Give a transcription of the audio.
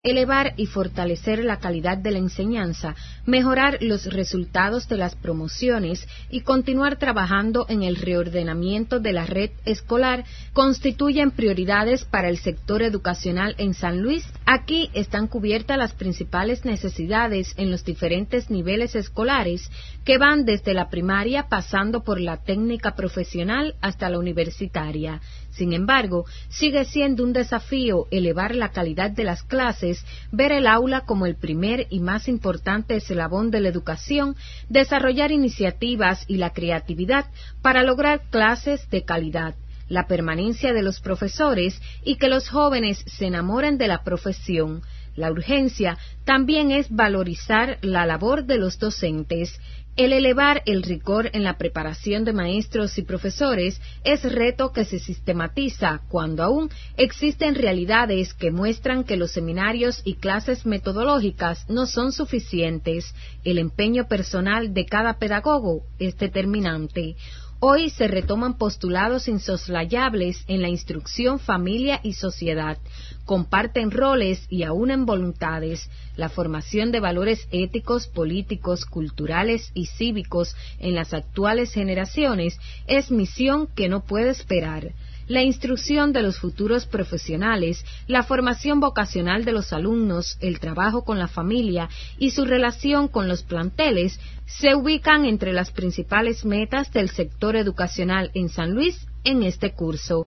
elevar y fortalecer la calidad de la enseñanza, mejorar los resultados de las promociones y continuar trabajando en el reordenamiento de la red escolar constituyen prioridades para el sector educacional en San Luis. Aquí están cubiertas las principales necesidades en los diferentes niveles escolares que van desde la primaria pasando por la técnica profesional hasta la universitaria. Sin embargo, sigue siendo un desafío elevar la calidad de las clases, ver el aula como el primer y más importante eslabón de la educación, desarrollar iniciativas y la creatividad para lograr clases de calidad, la permanencia de los profesores y que los jóvenes se enamoren de la profesión. La urgencia también es valorizar la labor de los docentes. El elevar el rigor en la preparación de maestros y profesores es reto que se sistematiza cuando aún existen realidades que muestran que los seminarios y clases metodológicas no son suficientes. El empeño personal de cada pedagogo es determinante. Hoy se retoman postulados insoslayables en la instrucción, familia y sociedad. Comparten roles y aúnan voluntades. La formación de valores éticos, políticos, culturales y cívicos en las actuales generaciones es misión que no puede esperar. La instrucción de los futuros profesionales, la formación vocacional de los alumnos, el trabajo con la familia y su relación con los planteles se ubican entre las principales metas del sector educacional en San Luis en este curso.